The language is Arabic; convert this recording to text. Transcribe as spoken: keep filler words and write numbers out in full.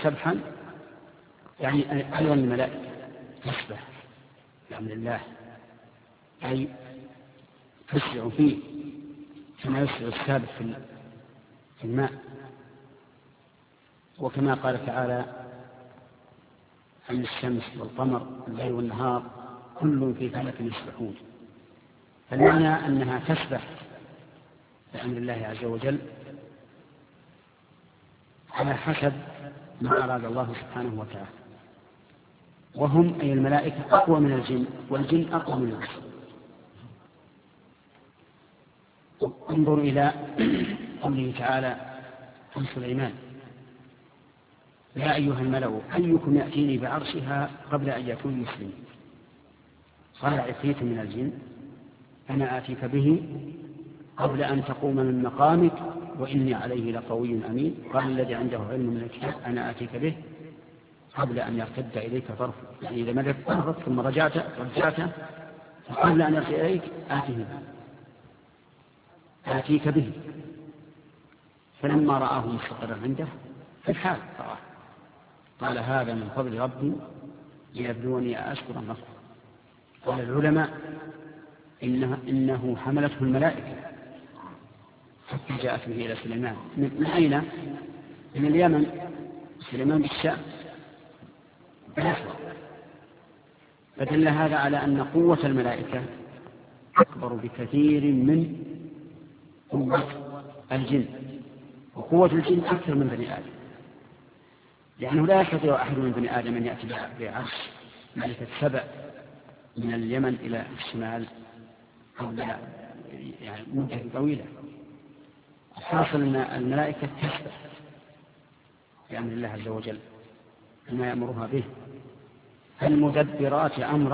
سبحا يعني أيضا الملائكة تسبح بأمر الله، أي تسرع فيه كما يسرع السابح في الماء. وكما قال تعالى عن الشمس والقمر الليل والنهار كل في فلك يسبحون، فالمعنى أنها تسبح بأمر الله عز وجل على حسب ما أراد الله سبحانه وتعالى. وهم أي الملائكة أقوى من الجن، والجن أقوى من الإنس. انظر إلى قوله تعالى عن سليمان: يا أيها الملأ أيكم يأتيني بعرشها قبل أن يكون مسلمين. قال عفريت من الجن: أنا آتيك به قبل أن تقوم من مقامك وإني عليه لقوي أمين. قال الذي عنده علم من الكتاب: أنا آتيك به قبل أن يرتد إليك طرفك، يعني إذا مدت طرفك ثم رجعت رجعت قبل أن يرجع إليك آتيه به آتيك به. فلما رآه مستقرا عنده في الحال رآه قال: هذا من فضل ربي ليبلوني أشكر أم أكفر. قال العلماء إنه, إنه حملته الملائكة حتى جاءت به إلى سليمان. من أين؟ من اليمن. سليمان بالشام. فدل هذا على أن قوة الملائكة أكبر بكثير من قوة الجن، وقوة الجن أكثر من بني آدم، لأنه لا يستطيع أحد من بني آدم أن يأتي بعرش ملكة سبع من اليمن إلى الشمال قبل يعني مدة طويلة. حاصل أن الملائكة تسبح بأمر الله عز وجل بما يأمرها به. المدبرات أمرا